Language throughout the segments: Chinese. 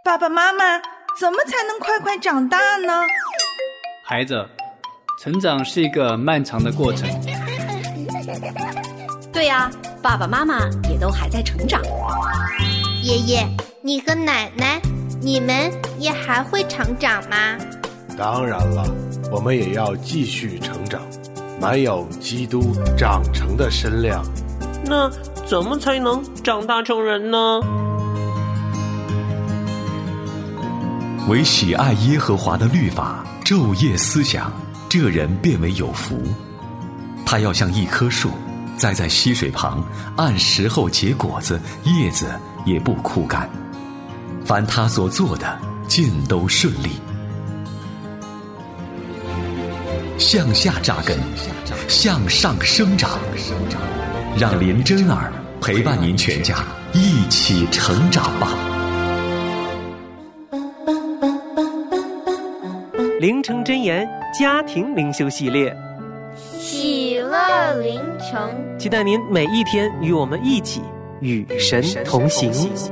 爸爸妈妈，怎么才能快快长大呢？ 孩子，成长是一个漫长的过程。 对呀，爸爸妈妈也都还在成长。 爷爷，你和奶奶，你们也还会成长吗？ 当然了，我们也要继续成长，满有基督长成的身量。 那怎么才能长大成人呢？ 唯喜爱耶和华的律法，昼夜思想，这人便为有福。他要像一棵树，栽在溪水旁，按时候结果子，叶子也不枯干。凡他所做的，尽都顺利。向下扎根，向上生长，让林真儿陪伴您全家一起成长吧。 灵城真言家庭灵修系列， 喜乐灵城， 期待您每一天与我们一起与神同行。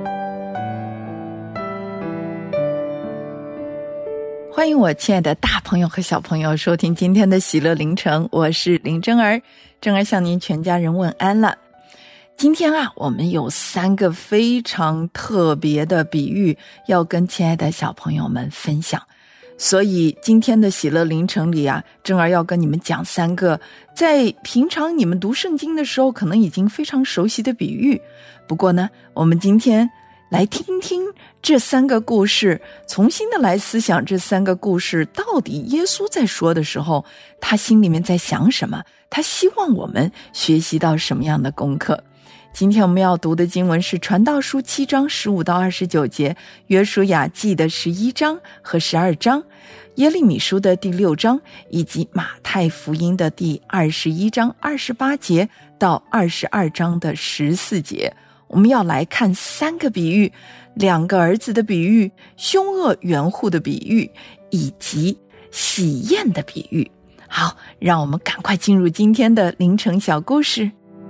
欢迎我亲爱的大朋友和小朋友收听今天的喜乐灵城，我是林真儿，真儿向您全家人问安了。今天我们有3个非常特别的比喻要跟亲爱的小朋友们分享，所以今天的喜乐灵城里真儿要跟你们讲3个在平常你们读圣经的时候可能已经非常熟悉的比喻。不过呢，我们今天来听听这3个故事，重新的来思想这3个故事到底耶稣在说的时候他心里面在想什么，他希望我们学习到什么样的功课。今天我们要读的经文是传道书7章15到29节，约书亚记的11章和12章，耶利米书的第6章，以及马太福音的第21章28节到22章的14节。我们要来看3个比喻，2个儿子的比喻，凶恶园户的比喻，以及喜宴的比喻。好，让我们赶快进入今天的灵城小故事。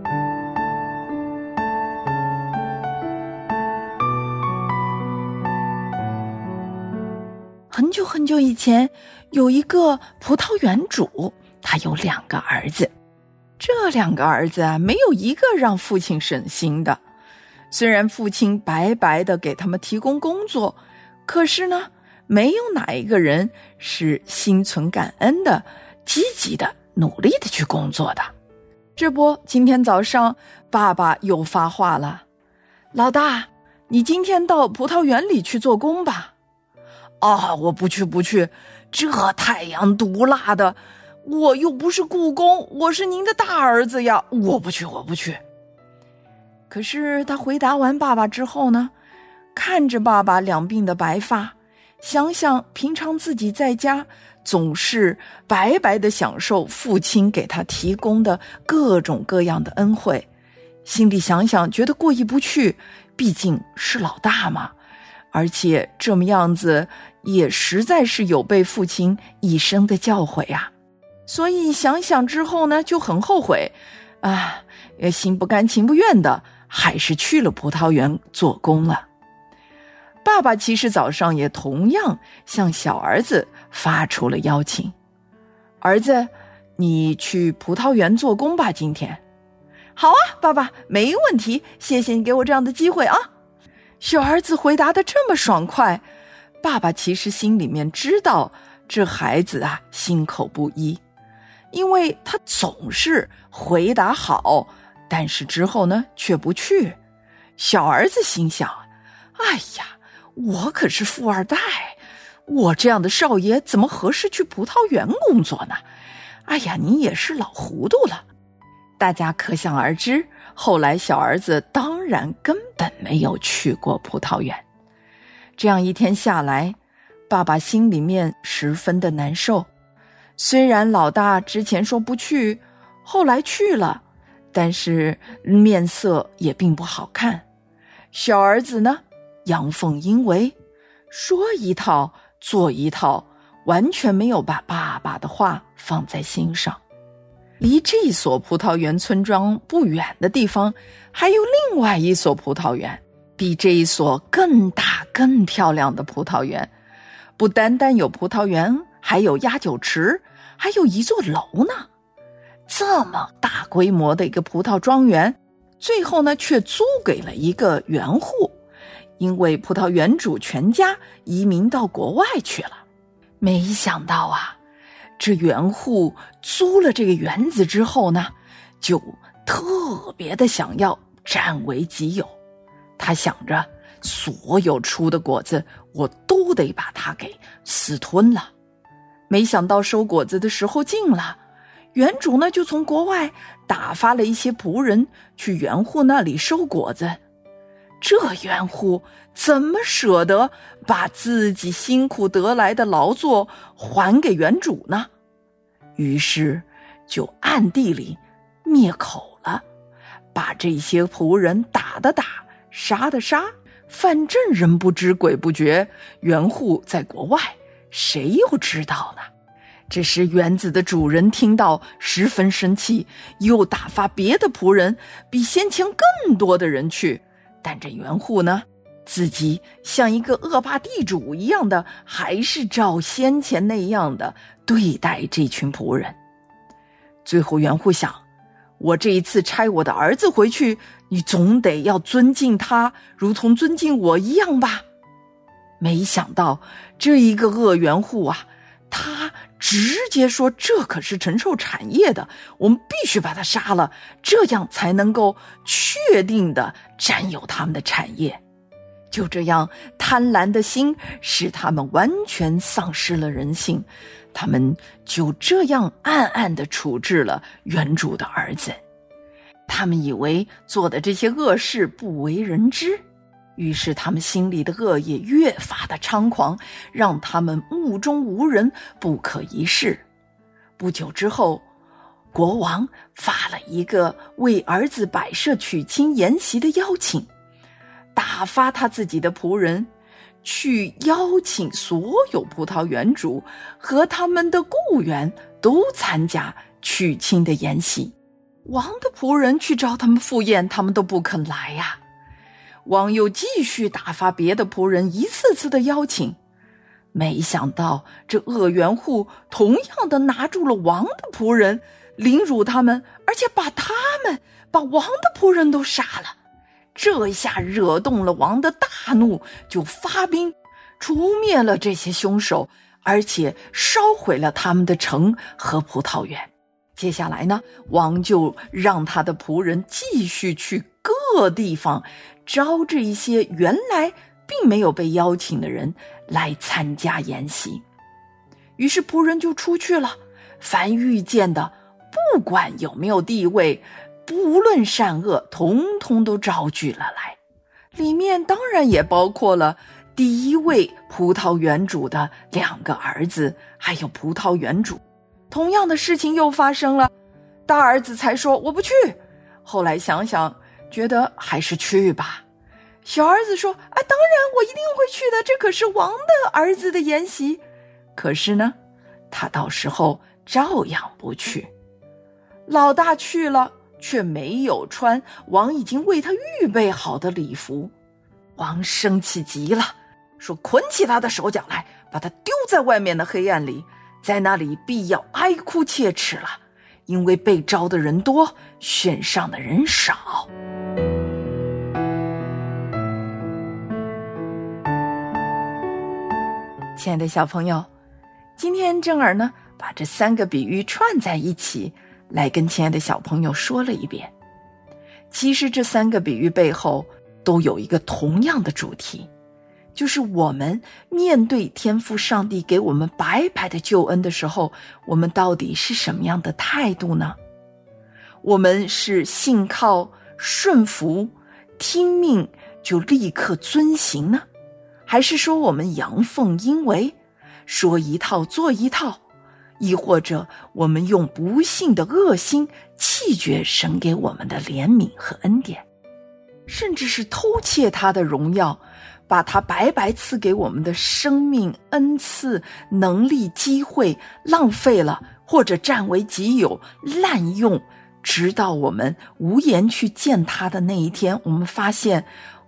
很久很久以前，有一个葡萄园主，他有2个儿子。这2个儿子没有一个让父亲省心的。虽然父亲白白的给他们提供工作，可是呢，没有哪一个人是心存感恩的、积极的、努力的去工作的。这不，今天早上爸爸又发话了：老大，你今天到葡萄园里去做工吧。我不去，这太阳毒辣的，我又不是雇工，我是您的大儿子呀，我不去。可是他回答完爸爸之后呢，看着爸爸两鬓的白发，想想平常自己在家总是白白的享受父亲给他提供的各种各样的恩惠，心里想想觉得过意不去，毕竟是老大嘛，而且这么样子也实在是有被父亲一生的教诲呀。所以想想之后呢，就很后悔心不甘情不愿的还是去了葡萄园做工了。爸爸其实早上也同样向小儿子发出了邀请：儿子，你去葡萄园做工吧，今天。好啊，爸爸，没问题，谢谢你给我这样的机会啊。小儿子回答得这么爽快，爸爸其实心里面知道这孩子心口不一，因为他总是回答好，但是之后呢却不去。小儿子心想：哎呀，我可是富二代，我这样的少爷怎么合适去葡萄园工作呢？哎呀，你也是老糊涂了。大家可想而知，后来小儿子当然根本没有去过葡萄园。这样一天下来，爸爸心里面十分的难受。虽然老大之前说不去，后来去了，但是面色也并不好看。小儿子呢，阳奉阴违，说一套做一套，完全没有把爸爸的话放在心上。离这所葡萄园村庄不远的地方，还有另外一所葡萄园， 比这一所更大更漂亮的葡萄园。不单单有葡萄园，还有压酒池，还有一座楼呢。这么大规模的一个葡萄庄园，最后呢却租给了一个园户，因为葡萄园主全家移民到国外去了。没想到啊，这园户租了这个园子之后呢，就特别的想要占为己有。他想着所有出的果子我都得把它给私吞了。没想到收果子的时候近了，园主呢就从国外打发了一些仆人去园户那里收果子。这园户怎么舍得把自己辛苦得来的劳作还给园主呢？于是就暗地里灭口了，把这些仆人打的打，杀的杀，反正人不知鬼不觉，园户在国外，谁又知道呢？这时园子的主人听到十分生气，又打发别的仆人比先前更多的人去。但这园户呢，自己像一个恶霸地主一样的，还是照先前那样的对待这群仆人。最后园户想，我这一次差我的儿子回去，你总得要尊敬他，如同尊敬我一样吧。没想到这一个恶园户啊，他直接说这可是承受产业的，我们必须把他杀了，这样才能够确定的占有他们的产业。就这样，贪婪的心使他们完全丧失了人性，他们就这样暗暗地处置了园主的儿子。他们以为做的这些恶事不为人知，于是他们心里的恶也越发的猖狂，让他们目中无人，不可一世。不久之后，国王发了一个为儿子摆设娶亲筵席的邀请，打发他自己的仆人去邀请所有葡萄园主和他们的雇员都参加娶亲的筵席。王的仆人去找他们赴宴，他们都不肯来呀。王又继续打发别的仆人一次次的邀请，没想到这恶园户同样的拿住了王的仆人，凌辱他们，而且把王的仆人都杀了。这一下惹动了王的大怒，就发兵除灭了这些凶手，而且烧毁了他们的城和葡萄园。接下来呢，王就让他的仆人继续去各地方招这一些原来并没有被邀请的人来参加宴席。于是仆人就出去了，凡遇见的，不管有没有地位，不论善恶，统统都招聚了来。里面当然也包括了第一位葡萄园主的2个儿子，还有葡萄园主。同样的事情又发生了，大儿子才说我不去，后来想想觉得还是去吧。小儿子说当然我一定会去的，这可是王的儿子的筵席。可是呢，他到时候照样不去。老大去了，却没有穿王已经为他预备好的礼服。王生气极了，说捆起他的手脚来，把他丢在外面的黑暗里，在那里必要哀哭切齿了，因为被招的人多，选上的人少。亲爱的小朋友，今天正儿呢把这3个比喻串在一起，来跟亲爱的小朋友说了一遍。其实这3个比喻背后都有一个同样的主题，就是我们面对天父上帝给我们白白的救恩的时候，我们到底是什么样的态度呢？我们是信靠、顺服、听命就立刻遵行呢？还是说我们阳奉阴违，说一套做一套？亦或者我们用不幸的恶心弃绝神给我们的怜悯和恩典，甚至是偷窃他的荣耀，把他白白赐给我们的生命、恩赐、能力、机会浪费了，或者占为己有、滥用，直到我们无颜去见他的那一天，我们发现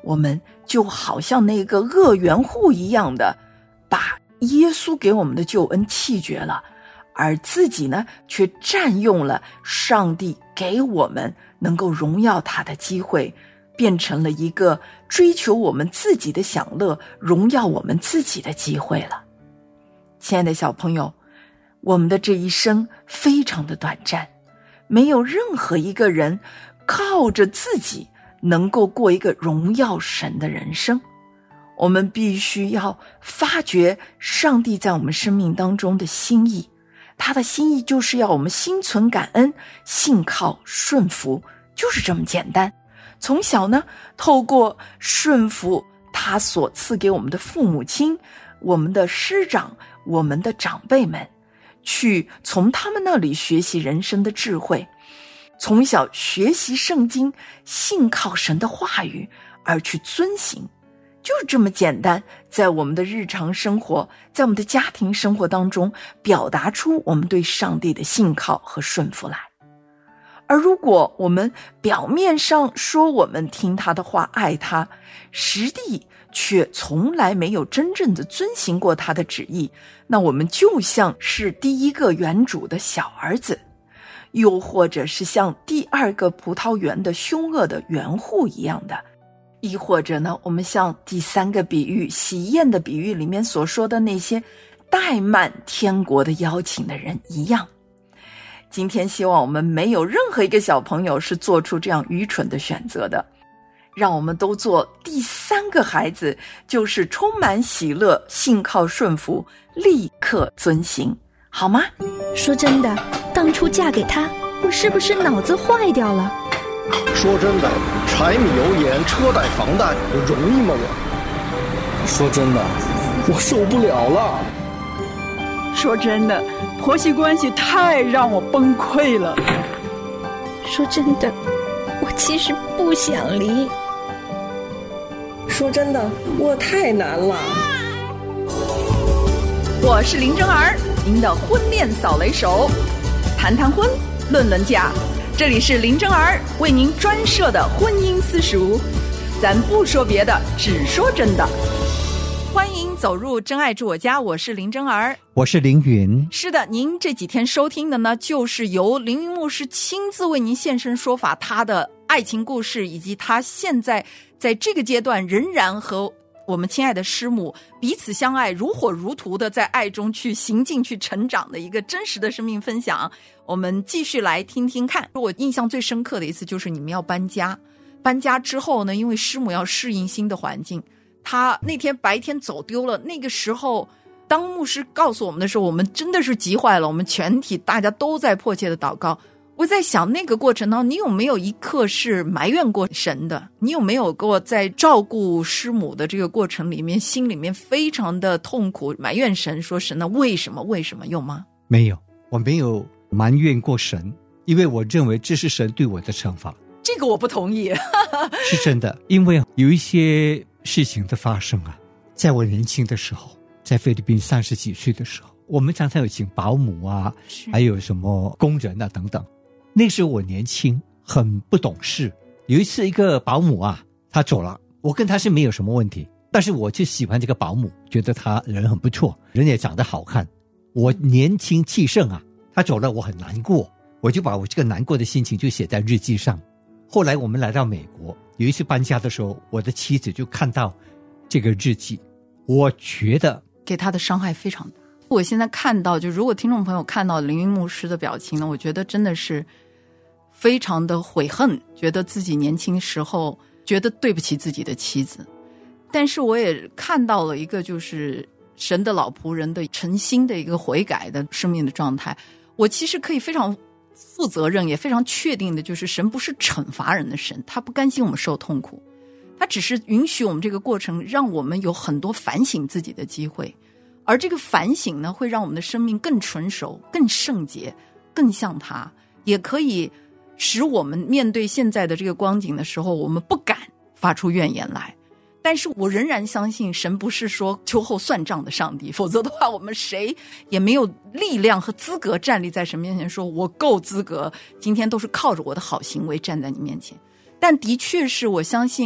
我们就好像那个恶园户一样的，把耶稣给我们的救恩弃绝了，而自己呢，却占用了上帝给我们能够荣耀他的机会，变成了一个追求我们自己的享乐、荣耀我们自己的机会了。亲爱的小朋友，我们的这一生非常的短暂，没有任何一个人靠着自己能够过一个荣耀神的人生。我们必须要发掘上帝在我们生命当中的心意，他的心意就是要我们心存感恩，信靠顺服，就是这么简单。从小呢，透过顺服他所赐给我们的父母亲、我们的师长、我们的长辈们，去从他们那里学习人生的智慧，从小学习圣经，信靠神的话语而去遵行，就是这么简单，在我们的日常生活，在我们的家庭生活当中，表达出我们对上帝的信靠和顺服来。而如果我们表面上说我们听他的话，爱他，实地却从来没有真正的遵行过他的旨意，那我们就像是第一个园主的小儿子，又或者是像第二个葡萄园的凶恶的园户一样的，亦或者呢，我们像第三个比喻喜宴的比喻里面所说的那些怠慢天国的邀请的人一样。今天希望我们没有任何一个小朋友是做出这样愚蠢的选择的，让我们都做第三个孩子，就是充满喜乐，信靠顺服，立刻遵行，好吗？ 说真的，当初嫁给他，我是不是脑子坏掉了？ 说真的，柴米油盐车贷房贷容易吗我？说真的，我受不了了。 说真的，婆媳关系太让我崩溃了。 说真的，我其实不想离。 说真的，我太难了。 我是林真儿，您的婚恋扫雷手，谈谈婚，论论嫁，这里是林真儿为您专设的婚姻私塾，咱不说别的，只说真的。欢迎走入真爱住我家，我是林真儿， 我是凌云。 是的，您这几天收听的呢，就是由凌云牧师亲自为您现身说法他的爱情故事，以及他现在在这个阶段仍然和我们亲爱的师母彼此相爱，如火如荼的在爱中去行进去成长的一个真实的生命分享。我们继续来听听看。我印象最深刻的一次就是你们要搬家之后呢，因为师母要适应新的环境，他那天白天走丢了。那个时候当牧师告诉我们的时候，我们真的是急坏了，我们全体大家都在迫切的祷告。我在想那个过程当中，你有没有一刻是埋怨过神的？你有没有过在照顾师母的这个过程里面，心里面非常的痛苦，埋怨神，说神呢为什么有吗？ 没有，我没有埋怨过神，因为我认为这是神对我的惩罚。 这个我不同意。 是真的，因为有一些事情的发生啊，在我年轻的时候，在菲律宾30几岁的时候，我们常常有请保姆啊，还有什么工人啊等等。那时候我年轻，很不懂事。有一次一个保姆啊，他走了，我跟他是没有什么问题，但是我就喜欢这个保姆，觉得他人很不错，人也长得好看。我年轻气盛啊，他走了我很难过，我就把我这个难过的心情就写在日记上。后来我们来到美国，有一次搬家的时候，我的妻子就看到这个日记，我觉得给他的伤害非常大。我现在看到，就如果听众朋友看到凌云牧师的表情呢，我觉得真的是非常的悔恨，觉得自己年轻时候觉得对不起自己的妻子。但是我也看到了一个就是神的老仆人的诚心的一个悔改的生命的状态。我其实可以非常负责任也非常确定的，就是神不是惩罚人的神，他不甘心我们受痛苦，他只是允许我们这个过程让我们有很多反省自己的机会。而这个反省呢，会让我们的生命更纯熟，更圣洁，更像他，也可以使我们面对现在的这个光景的时候，我们不敢发出怨言来。但是我仍然相信神不是说秋后算账的上帝，否则的话我们谁也没有力量和资格站立在神面前说我够资格，今天都是靠着我的好行为站在你面前。但的确是我相信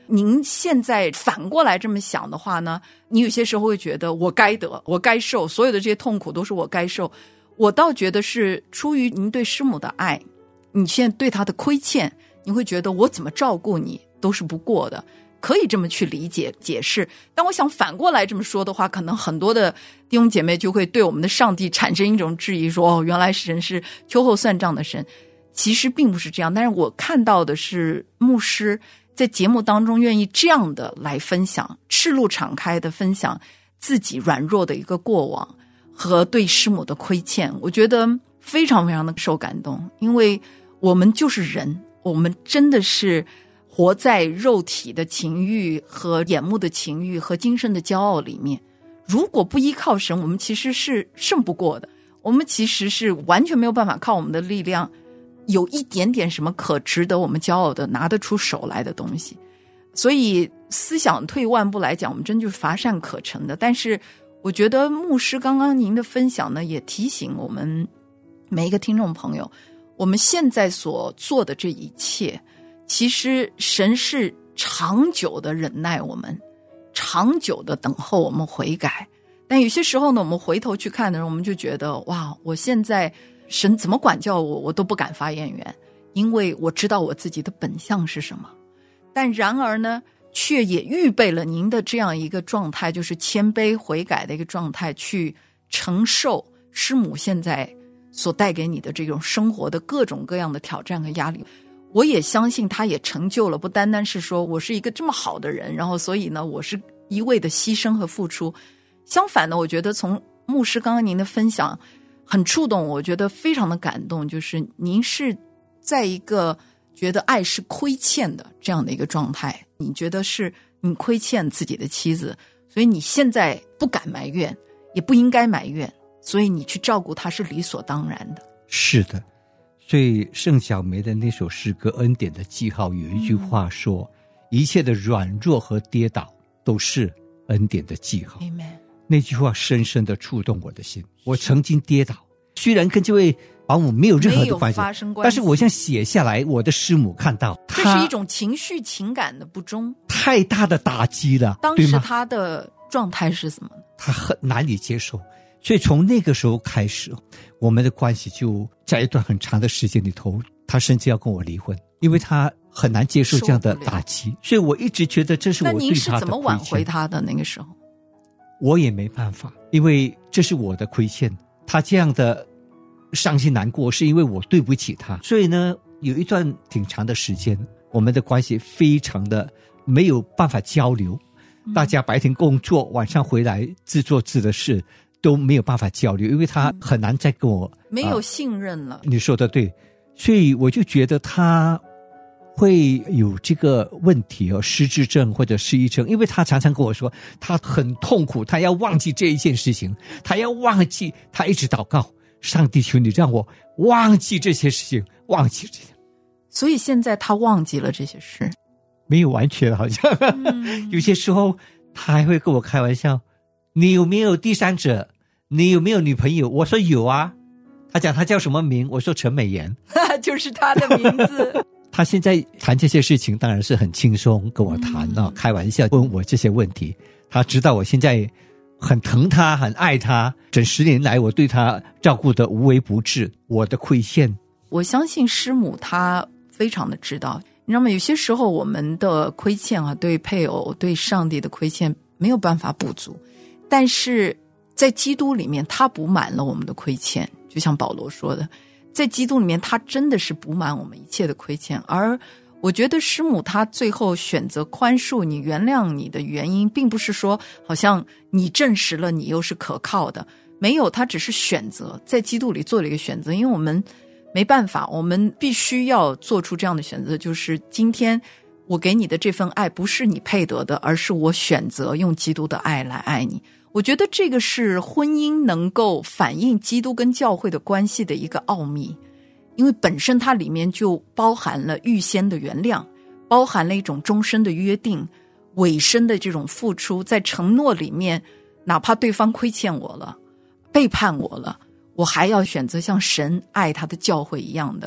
您现在反过来这么想的话呢，你有些时候会觉得我该得，我该受，所有的这些痛苦都是我该受。我倒觉得是出于您对师母的爱，你现在对她的亏欠，你会觉得我怎么照顾你都是不过的，可以这么去理解解释。但我想反过来这么说的话，可能很多的弟兄姐妹就会对我们的上帝产生一种质疑，说原来神是秋后算账的神。其实并不是这样，但是我看到的是牧师在节目当中愿意这样的来分享，赤露敞开的分享自己软弱的一个过往和对师母的亏欠，我觉得非常非常的受感动。因为我们就是人，我们真的是活在肉体的情欲和眼目的情欲和今生的骄傲里面，如果不依靠神，我们其实是胜不过的，我们其实是完全没有办法靠我们的力量有一点点什么可值得我们骄傲的拿得出手来的东西。所以思想退万步来讲，我们真就是乏善可陈的。但是我觉得牧师刚刚您的分享呢，也提醒我们每一个听众朋友，我们现在所做的这一切，其实神是长久的忍耐我们，长久的等候我们悔改。但有些时候呢，我们回头去看的时候，我们就觉得哇，我现在神怎么管教我，我都不敢发言源，因为我知道我自己的本相是什么。但然而呢，却也预备了您的这样一个状态，就是谦卑悔改的一个状态，去承受师母现在所带给你的这种生活的各种各样的挑战和压力。我也相信他也成就了，不单单是说我是一个这么好的人，然后所以呢我是一味的牺牲和付出。相反呢，我觉得从牧师刚刚您的分享很触动，我觉得非常的感动，就是您是在一个觉得爱是亏欠的这样的一个状态，你觉得是你亏欠自己的妻子，所以你现在不敢埋怨，也不应该埋怨，所以你去照顾她是理所当然的。 是的，所以盛小梅的那首诗歌《恩典的记号》有一句话说，一切的软弱和跌倒都是恩典的记号。 Amen。 那句话深深的触动我的心。我曾经跌倒，虽然跟这位保姆没有任何的关系，但是我想写下来，我的师母看到， 这是一种情绪情感的不忠， 太大的打击了。 当时他的状态是什么呢？ 他很难以接受，所以从那个时候开始，我们的关系就在一段很长的时间里头，他甚至要跟我离婚，因为他很难接受这样的打击。所以我一直觉得这是我对他的亏欠。 那您是怎么挽回他的那个时候？ 我也没办法，因为这是我的亏欠。他这样的伤心难过是因为我对不起他，所以呢有一段挺长的时间，我们的关系非常的没有办法交流，大家白天工作，晚上回来自做自的事，都没有办法交流，因为他很难再跟我没有信任了。 你说的对，所以我就觉得他会有这个问题失智症或者失忆症，因为他常常跟我说他很痛苦，他要忘记这一件事情，他要忘记，他一直祷告，上帝求你让我忘记这些事情，忘记这些。 所以现在他忘记了这些事， 没有完全好像有些时候他还会跟我开玩笑，你有没有第三者，你有没有女朋友？我说有啊。他讲他叫什么名，我说陈美妍就是他的名字。 他现在谈这些事情当然是很轻松跟我谈开玩笑问我这些问题。他知道我现在很疼他，很爱他，整10年来我对他照顾得无微不至，我的亏欠。 我相信师母她非常的知道，你知道吗？有些时候我们的亏欠对配偶对上帝的亏欠没有办法补足，但是在基督里面他补满了我们的亏欠，就像保罗说的，在基督里面他真的是补满我们一切的亏欠。而我觉得师母她最后选择宽恕你原谅你的原因，并不是说好像你证实了你又是可靠的，没有，他只是选择在基督里做了一个选择。因为我们没办法，我们必须要做出这样的选择，就是今天我给你的这份爱不是你配得的，而是我选择用基督的爱来爱你。我觉得这个是婚姻能够反映基督跟教会的关系的一个奥秘，因为本身它里面就包含了预先的原谅，包含了一种终身的约定，尾声的这种付出，在承诺里面，哪怕对方亏欠我了，背叛我了，我还要选择像神爱他的教会一样的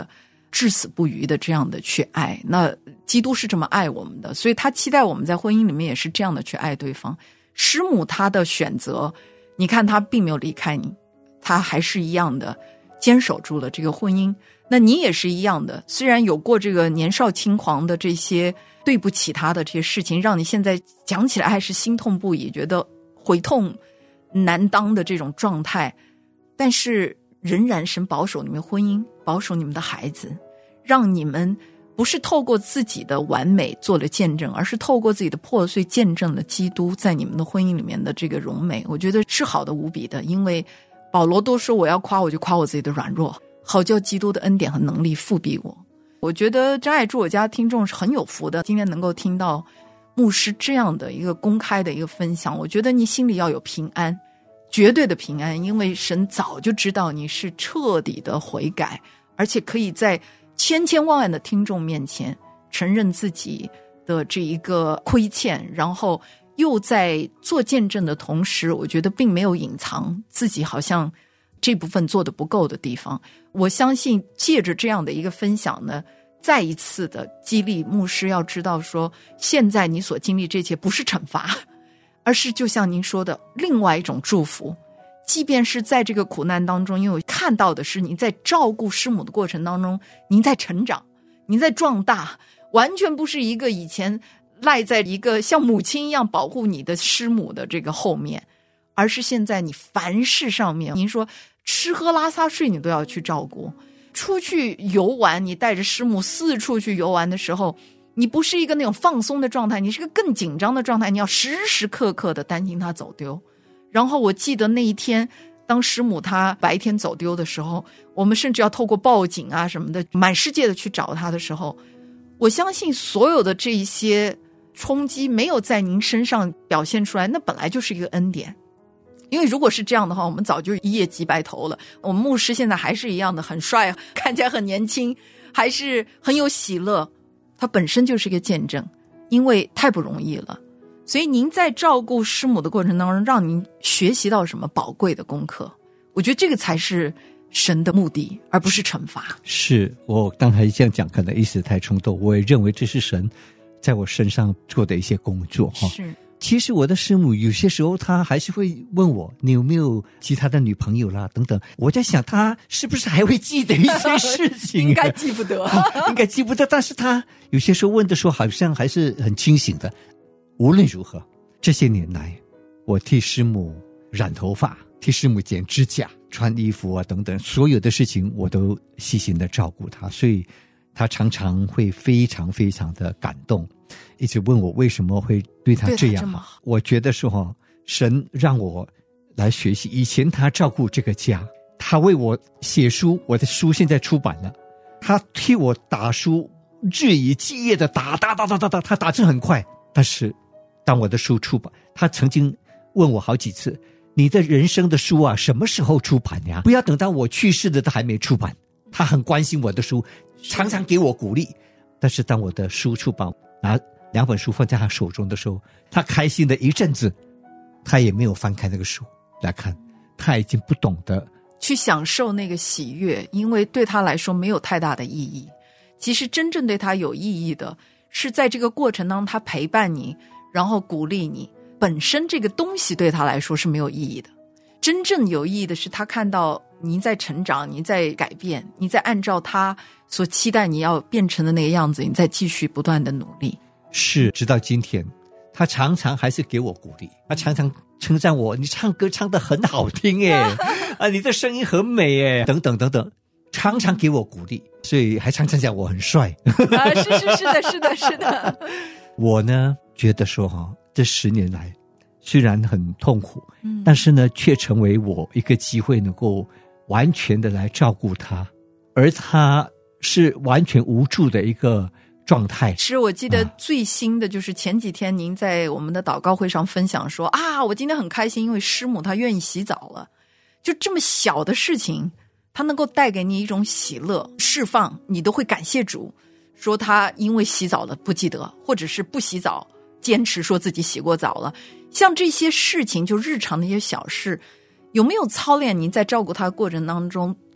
至死不渝的这样的去爱。那基督是这么爱我们的，所以他期待我们在婚姻里面也是这样的去爱对方。师母她的选择，你看她并没有离开你，她还是一样的坚守住了这个婚姻。那你也是一样的，虽然有过这个年少轻狂的这些对不起他的这些事情，让你现在讲起来还是心痛不已，觉得悔痛难当的这种状态，但是仍然神保守你们婚姻，保守你们的孩子，让你们不是透过自己的完美做了见证，而是透过自己的破碎见证了基督在你们的婚姻里面的这个荣美。我觉得是好的无比的，因为保罗都说我要夸我就夸我自己的软弱，好叫基督的恩典和能力复庇我。我觉得真爱住我家听众是很有福的，今天能够听到牧师这样的一个公开的一个分享，我觉得你心里要有平安，绝对的平安，因为神早就知道你是彻底的悔改，而且可以在千千万万的听众面前承认自己的这一个亏欠，然后又在做见证的同时，我觉得并没有隐藏自己好像这部分做得不够的地方。我相信借着这样的一个分享呢，再一次的激励牧师要知道说，现在你所经历这些不是惩罚，而是就像您说的另外一种祝福。即便是在这个苦难当中，因为看到的是您在照顾师母的过程当中，您在成长，您在壮大，完全不是一个以前赖在一个像母亲一样保护你的师母的这个后面，而是现在你凡事上面，您说吃喝拉撒睡你都要去照顾，出去游玩，你带着师母四处去游玩的时候，你不是一个那种放松的状态，你是个更紧张的状态，你要时时刻刻的担心他走丢。然后我记得那一天当师母她白天走丢的时候，我们甚至要透过报警啊什么的满世界的去找她的时候，我相信所有的这一些冲击没有在您身上表现出来，那本来就是一个恩典。因为如果是这样的话，我们早就一夜击白头了。我们牧师现在还是一样的很帅，看起来很年轻，还是很有喜乐，他本身就是一个见证，因为太不容易了。所以您在照顾师母的过程当中，让您学习到什么宝贵的功课，我觉得这个才是神的目的，而不是惩罚。 是，我刚才这样讲可能一时太冲动，我也认为这是神在我身上做的一些工作。 是， 其实我的师母有些时候她还是会问我你有没有其他的女朋友啦等等，我在想她是不是还会记得一些事情应该记不得应该记不得，但是她有些时候问的时候好像还是很清醒的。无论如何，这些年来我替师母染头发，替师母剪指甲，穿衣服啊等等，所有的事情我都细心的照顾她，所以她常常会非常非常的感动，一直问我为什么会对她这样好。我觉得说神让我来学习，以前他照顾这个家，他为我写书，我的书现在出版了，他替我打书，日以继夜的打，他打字很快。但是当我的书出版，他曾经问我好几次，你的人生的书啊什么时候出版呀？不要等到我去世的都还没出版。他很关心我的书，常常给我鼓励。但是当我的书出版，拿2本书放在他手中的时候，他开心的一阵子，他也没有翻开那个书来看，他已经不懂得去享受那个喜悦，因为对他来说没有太大的意义。其实真正对他有意义的是在这个过程当中他陪伴你，然后鼓励你，本身这个东西对他来说是没有意义的。真正有意义的是他看到你在成长，你在改变，你在按照他所期待你要变成的那个样子，你在继续不断的努力。 是，直到今天他常常还是给我鼓励，他常常称赞我，你唱歌唱得很好听耶啊，你的声音很美耶，等等等等，常常给我鼓励，所以还常常讲我很帅啊，是的我呢觉得说这10年来虽然很痛苦，但是呢却成为我一个机会能够完全的来照顾他，而他是完全无助的一个状态。 是，我记得最新的就是前几天您在我们的祷告会上分享说我今天很开心，因为师母她愿意洗澡了。就这么小的事情，它能够带给你一种喜乐释放，你都会感谢主，说他因为洗澡了不记得，或者是不洗澡坚持说自己洗过澡了。像这些事情，就日常的一些小事，有没有操练您在照顾他的过程当中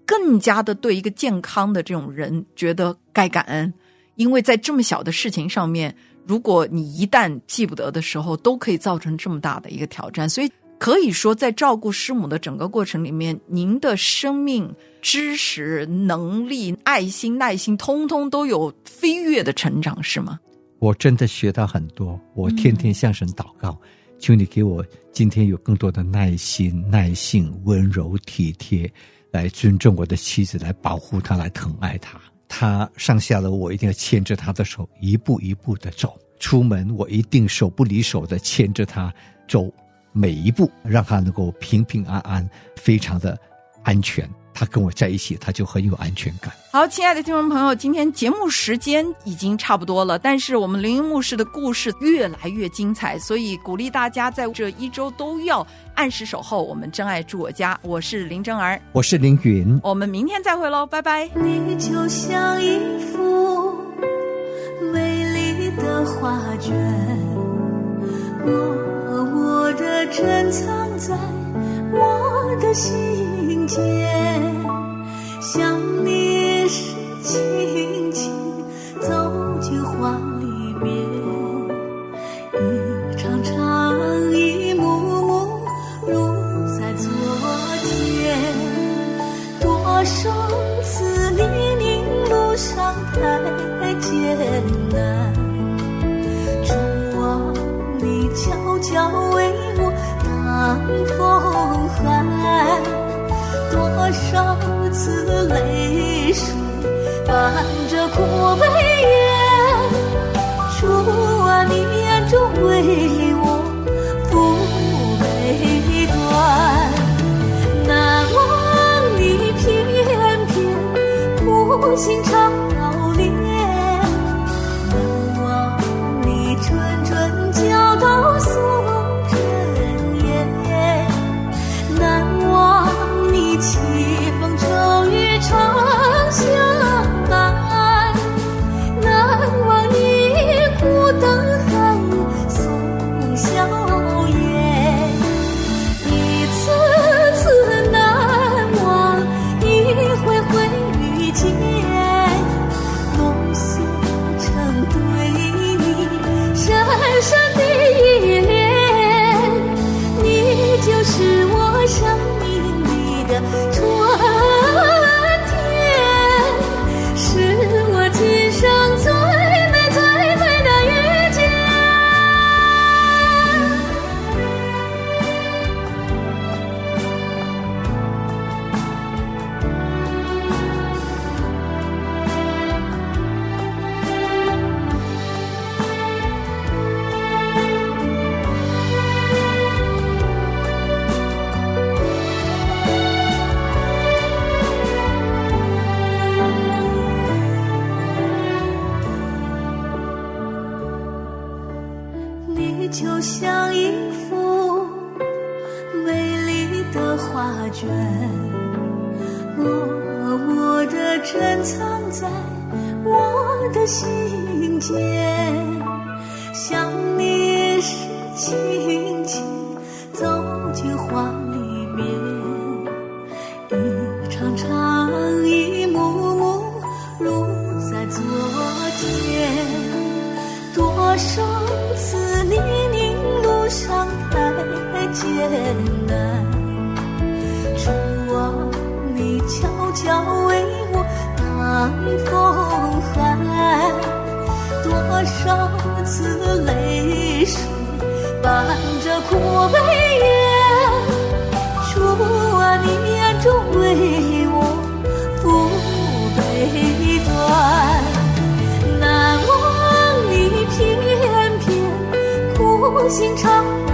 更加的对一个健康的这种人觉得该感恩，因为在这么小的事情上面，如果你一旦记不得的时候，都可以造成这么大的一个挑战。所以可以说在照顾师母的整个过程里面，您的生命、知识、能力、爱心、耐心通通都有飞跃的成长，是吗？ 我真的学到很多，我天天向神祷告，求你给我今天有更多的耐心、耐性、温柔、体贴，来尊重我的妻子，来保护她，来疼爱她。她上下楼我一定要牵着她的手，一步一步的走，出门我一定手不离手的牵着她走每一步，让她能够平平安安，非常的安全。她跟我在一起，她就很有安全感。 好，亲爱的听众朋友，今天节目时间已经差不多了，但是我们凌云牧师的故事越来越精彩，所以鼓励大家在这一周都要按时守候我们真爱住我家。我是林真儿， 我是凌云， 我们明天再会咯，拜拜。 你就像一幅美丽的画卷，默默地珍藏在我的心间，想你时轻轻走进画里面，一场场一幕幕如在昨天，多少次泥泞路上太艰难，主啊你悄悄为我挡风寒，多少次泪水伴着苦悲眼，主啊你眼中为我抚悲端，难忘你偏偏苦心常老练，难忘你谆谆教导素真言，难忘你棋逢骤雨常相伴，难忘你孤灯寒送笑颜，一次次难忘，一回回遇见，浓缩成对你深深的依恋，你就是我生命里的春天，是我今生最美最美的遇见。你就像一幅美丽的画卷，默默地珍藏在我的心间，想你时轻轻走进画里面，一场场一幕幕如在昨天，多少次泥泞路上太艰难，主啊你悄悄为我挡风寒，多少次泪水伴着苦悲眼，主啊你眼中为我抚悲端，难忘你偏偏苦心常